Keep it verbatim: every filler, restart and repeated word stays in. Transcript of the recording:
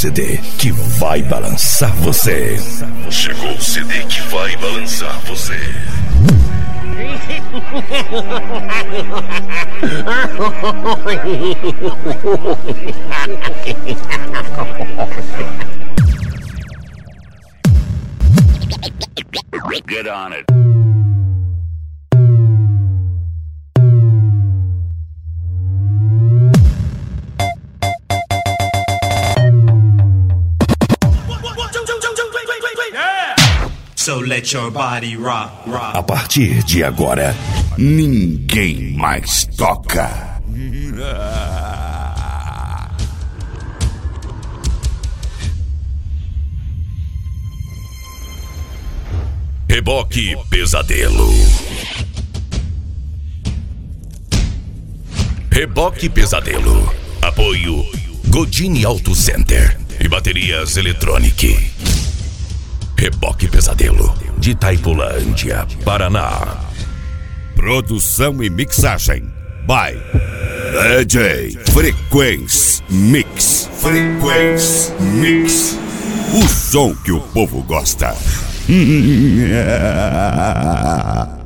C D que vai balançar você. Chegou o C D que vai balançar você. Get on it. So let your body rock, rock. A partir de agora, ninguém mais toca. Reboque Pesadelo. Reboque Pesadelo. Apoio Godine Auto Center e Baterias Eletronic. Reboque Pesadelo, de Itaipulândia, Paraná. Produção e mixagem by D J Frequency Mix. Frequency Mix. O som que o povo gosta.